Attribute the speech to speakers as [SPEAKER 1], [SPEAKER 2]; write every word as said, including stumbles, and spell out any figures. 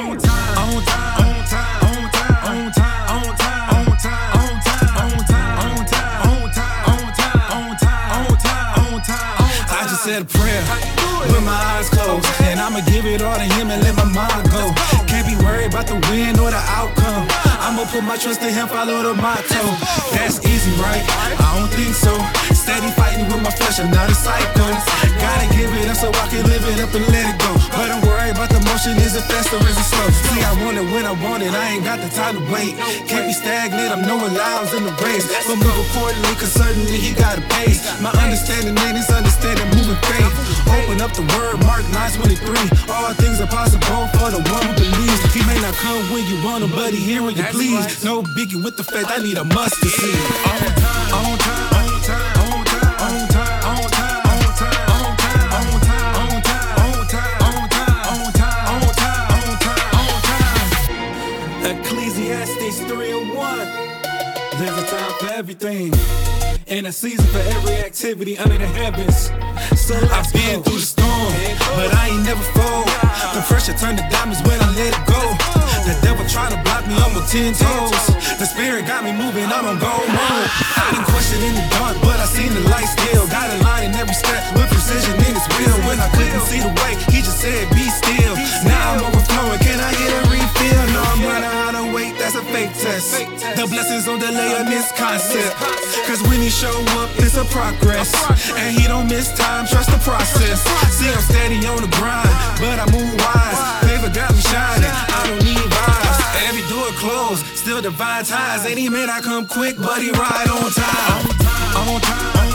[SPEAKER 1] On time, on time, on time, on time, on time, on time, on time, on time, on time, on time, on time, on time, on time, on time. I just said a prayer with my eyes closed, and I'ma give it all to him and let my mind go. Can't be worried about the win or the outcome. I'ma put my trust in him, follow the motto. That's easy, right? I don't think so. Steady fighting with my flesh, I'm not a psycho. Gotta give it up so I can live it up and let it go. But don't worry about the motion, is it fast or is it slow? See, I want it when I want it, I ain't got the time to wait. Can't be stagnant, I'm knowing lives in the race. But move accordingly, cause certainly he got a pace. My understanding ain't his understanding, moving faith. Open up the word, Mark nine twenty-three. All things are possible for the one who believes. He may not come when you want him, but he here when you please. No biggie with the faith, I need a mustard seed. On time, on time, on time, on time, on time, on time, on time, on time, on time, on time, on time, on time, on time, on time, on time. Ecclesiastes three and one. There's a time for everything, and a season for every activity under the heavens. So I've been through the storm, but I ain't never fold. The pressure turned to diamonds when I let it go. The devil trying to block me, I'm on ten toes. The spirit got me moving, I'm on gold mode. I didn't question in the dark, but I seen the light still. Got a line in every step with precision in his will. When I couldn't see the way, he just said be still. Now I'm overflowing, can I get a refill? No, I'm learning how to wait, that's a fake test. The blessings on delay on this concept. Cause when he show up, it's a progress. And he don't miss time, trust the process. See, I'm steady on the grind, but I move wise. Favor got me shining, I don't need vibes. Every door closed, still divine ties. Any man I come quick, but he ride on time. On time, on time.